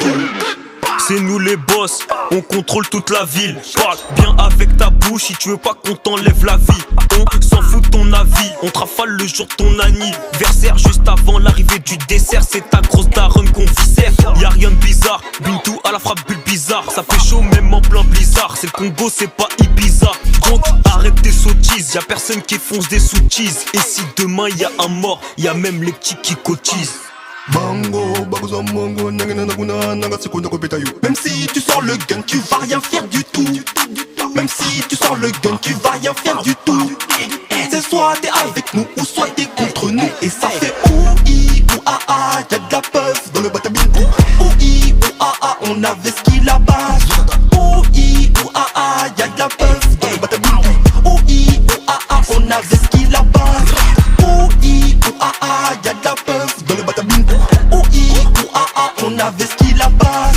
C'est nous les boss, on contrôle toute la ville. Parle bien avec ta bouche si tu veux pas qu'on t'enlève la vie. On s'en fout de ton avis, on te rafale le jour de ton anniversaire. Juste avant l'arrivée du dessert, c'est ta grosse daronne qu'on viscère. Y'a rien de bizarre, Bintou à la frappe bulle bizarre. Ça fait chaud même en plein blizzard. C'est le Congo, c'est pas Ibiza. Donc arrête tes sottises, y'a personne qui fonce des sous-cheese. Et si demain y'a un mort, y'a même les petits qui cotisent. Même si tu sors le gun, tu vas rien faire du tout. Même si tu sors le gun, tu vas rien faire du tout. C'est soit t'es avec nous ou soit t'es contre nous. Et ça fait OUI ou AA, y'a de la puff dans le batabine. OUI ou AA, on avait ce qu'il a base. OUI ou AA, y'a de la puff dans le batabine. OUI ou AA, on avait ce qu'il a base. OUI ou AA, y'a de la puff dans le batabine. OUI ou AA, on avait ce qu'il a base.